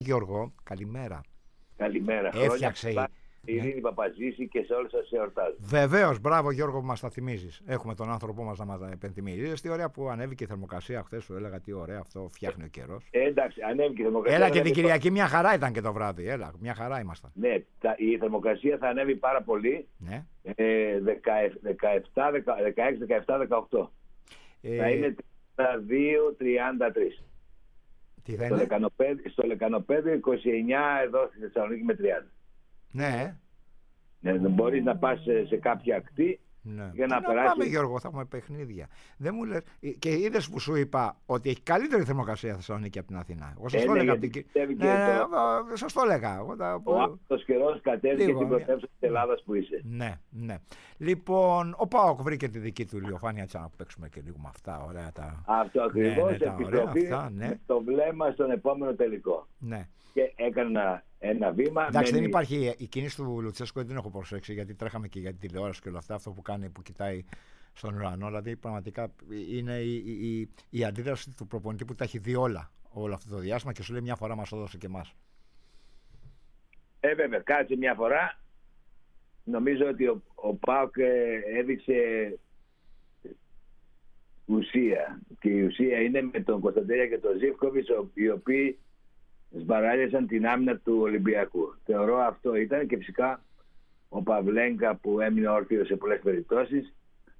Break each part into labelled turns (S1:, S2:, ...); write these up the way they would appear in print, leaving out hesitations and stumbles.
S1: Γιώργο, καλημέρα.
S2: Καλημέρα.
S1: Έφτιαξε
S2: Χρόνια η Ειρήνη Παπαζήση και σε όλους σας εορτάζω.
S1: Βεβαίως, μπράβο Γιώργο που μας τα θυμίζεις. Έχουμε τον άνθρωπό μας να μας τα επενθυμίζει. Τι ωραία που ανέβηκε η θερμοκρασία χθες, σου έλεγα τι ωραία αυτό φτιάχνει ο καιρός.
S2: Εντάξει, ανέβηκε η θερμοκρασία.
S1: Έλα και την Κυριακή μια χαρά ήταν και το βράδυ. Έλα, μια χαρά ήμασταν.
S2: Ναι, η θερμοκρασία θα ανέβει πάρα πολύ.
S1: Ναι.
S2: 16, 17, 18. Θα είναι 32-33.
S1: Τι θα είναι?
S2: Στο Λεκανοπέδιο 29, εδώ στη Θεσσαλονίκη με 30.
S1: Ναι.
S2: Μπορείς να πας σε κάποια ακτή.
S1: Ναι.
S2: Για να περάσει.
S1: Πάμε Γιώργο, θα έχουμε παιχνίδια. Δεν μου λες. Και είδες που σου είπα ότι έχει καλύτερη θερμοκρασία Θεσσαλονίκη από την Αθηνά. Εγώ σας το έλεγα. Σας το έλεγα.
S2: Ο άλλος καιρός κατέβηκε την πρωτεύουσα της Ελλάδας που είσαι.
S1: Ναι, ναι. Λοιπόν, ο ΠΑΟΚ βρήκε τη δική του ηλιοφάνεια. Να παίξουμε και λίγο με αυτά. Ωραία τα.
S2: Αυτό ακριβώς. Επιτροπή
S1: ναι.
S2: το βλέμμα στον επόμενο τελικό.
S1: Ναι.
S2: Και έκανα ένα βήμα.
S1: Εντάξει, δεν υπάρχει η κίνηση του Λουτσέσκου, δεν την έχω προσέξει γιατί τρέχαμε και για την τηλεόραση και όλα αυτά. Αυτό που κάνει, που κοιτάει στον ουρανό. Δηλαδή, πραγματικά είναι η αντίδραση του προπονητή που τα έχει δει όλο αυτό το διάστημα και σου λέει μια φορά μας έδωσε και εμάς.
S2: Βέβαια, κάτσε μια φορά. Νομίζω ότι ο ΠΑΟΚ έδειξε ουσία. Και η ουσία είναι με τον Κωνσταντέλια και τον Ζίβκοβιτς, οι οποίοι σμπαράλιασαν την άμυνα του Ολυμπιακού. Θεωρώ αυτό ήταν, και φυσικά ο Παυλέγκα που έμεινε όρθιος σε πολλές περιπτώσεις,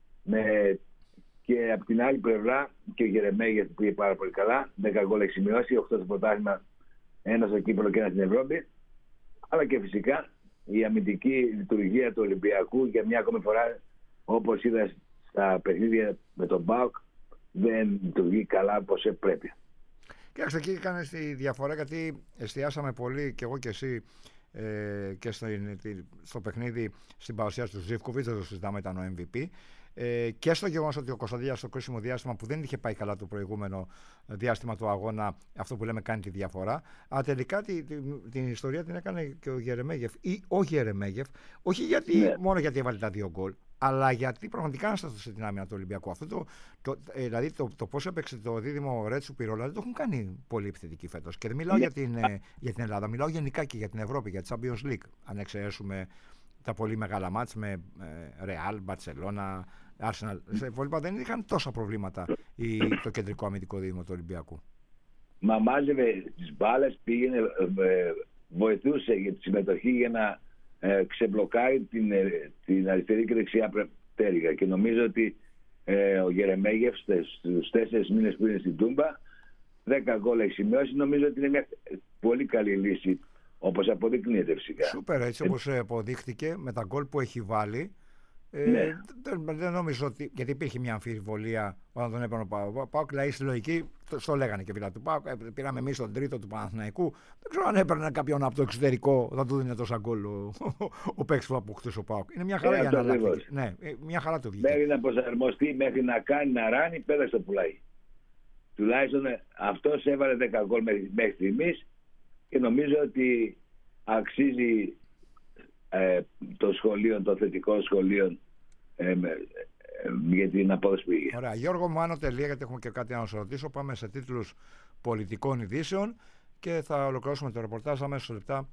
S2: και από την άλλη πλευρά και ο Γερεμέγεφ που πήγε πάρα πολύ καλά, 10 γκολ έχει σημειώσει, 8 στο πρωτάθλημα, 1 στο Κύπρο και 1 στην Ευρώπη. Αλλά και φυσικά η αμυντική λειτουργία του Ολυμπιακού για μια ακόμη φορά, όπως είδα στα παιχνίδια με τον ΠΑΟΚ, δεν λειτουργεί καλά όπως πρέπει.
S1: Κοιτάξτε, εκεί έκανε τη διαφορά γιατί εστιάσαμε πολύ και εγώ και εσύ και στο παιχνίδι στην παρουσίαση του Ζίβκοβιτς, δεν το συζητάμε, ήταν ο MVP. Και στο γεγονός ότι ο Κωνσταντέλιας στο κρίσιμο διάστημα που δεν είχε πάει καλά το προηγούμενο διάστημα του αγώνα, αυτό που λέμε κάνει τη διαφορά. Αλλά τελικά την ιστορία την έκανε και ο Γερεμέγεφ ή ο Γερεμέγεφ, όχι μόνο γιατί έβαλε τα 2 γκολ, αλλά γιατί πραγματικά αναστατούσε την άμυνα του Ολυμπιακού. Δηλαδή το πώς έπαιξε το δίδυμο Ρέτσου Πυρόλα δεν το έχουν κάνει πολύ επιθετική φέτος. Και δεν μιλάω για την Ελλάδα, μιλάω γενικά και για την Ευρώπη, για τη Champions League. Αν εξαιρέσουμε τα πολύ μεγάλα μάτς με Real, Barcelona, Arsenal. Στα υπόλοιπα δεν είχαν τόσα προβλήματα το κεντρικό αμυντικό δίδυμο του Ολυμπιακού.
S2: Μα μάζευε τις μπάλες, πήγαινε, βοηθούσε για τη συμμετοχή για να ξεμπλοκάρει την αριστερή και δεξιά πτέρυγα. Και νομίζω ότι ο Γερεμέγεφ στους 4 μήνες που είναι στην Τούμπα, 10 γκολ έχει σημειώσει. Νομίζω ότι είναι μια πολύ καλή λύση, όπως αποδεικνύεται φυσικά.
S1: Σούπερ, έτσι όπως αποδείχθηκε με τα γκολ που έχει βάλει.
S2: Ναι.
S1: Δεν νομίζω ότι. Γιατί υπήρχε μια αμφιβολία όταν τον έπαιρνε ο ΠΑΟΚ. Δηλαδή στη λογική, το λέγανε και πήρα του ΠΑΟΚ. Πήραμε εμείς τον τρίτο του Παναθηναϊκού. Δεν ξέρω αν έπαιρνε κάποιον από το εξωτερικό, θα του δίνει τόσα γκολ ο παίκτης που αποκτούσε ο ΠΑΟΚ. Είναι μια χαρά για να αλλάξει. Ναι, μια χαρά το βγήκε.
S2: Μέχρι να προσαρμοστεί, μέχρι να κάνει να ράνει, πέταξε το πουλάει. Τουλάχιστον αυτός έβαλε 10 γκολ μέχρι στιγμής και νομίζω ότι αξίζει το σχολείο, το θετικό σχολείο για την απόδοση που είχε.
S1: Ωραία. Γιώργο μου, άνω τελεία, γιατί έχουμε και κάτι να σου ρωτήσω. Πάμε σε τίτλους πολιτικών ειδήσεων και θα ολοκληρώσουμε το ρεπορτάζ αμέσως λεπτά